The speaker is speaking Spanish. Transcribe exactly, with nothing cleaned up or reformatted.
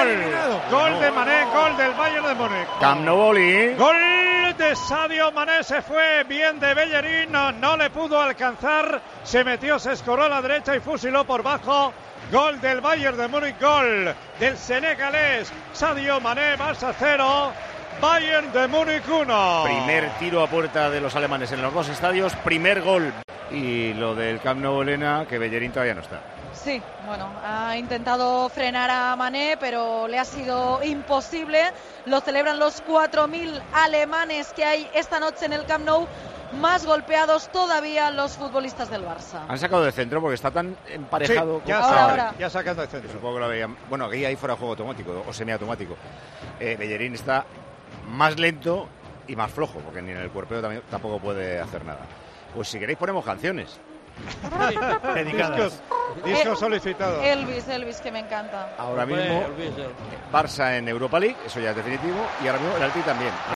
gol. Gol de Mané, gol del Bayern de Múnich. Camp Nou Oli. Gol de Sadio Mané, se fue bien de Bellerín, no, no le pudo alcanzar, se metió, se escoró a la derecha y fusiló por bajo. Gol del Bayern de Múnich, gol del senegalés Sadio Mané, Barça cero, Bayern de Múnich uno. Primer tiro a puerta de los alemanes en los dos estadios, primer gol. Y lo del Camp Nou, Elena, que Bellerín todavía no está. Sí, bueno, ha intentado frenar a Mané, pero le ha sido imposible. Lo celebran los cuatro mil alemanes que hay esta noche en el Camp Nou. Más golpeados todavía los futbolistas del Barça. Han sacado de centro porque está tan emparejado. Sí, ya, ahora, saca, ahora. ya sacando de centro. Supongo que lo veían. Bueno, aquí ahí fuera juego automático o semiautomático. Eh, Bellerín está más lento y más flojo, porque ni en el cuerpeo también, tampoco puede hacer nada. Pues si queréis ponemos canciones. Discos, discos solicitados. Elvis, Elvis, que me encanta. Ahora mismo Barça en Europa League, eso ya es definitivo, y ahora mismo el Atleti también.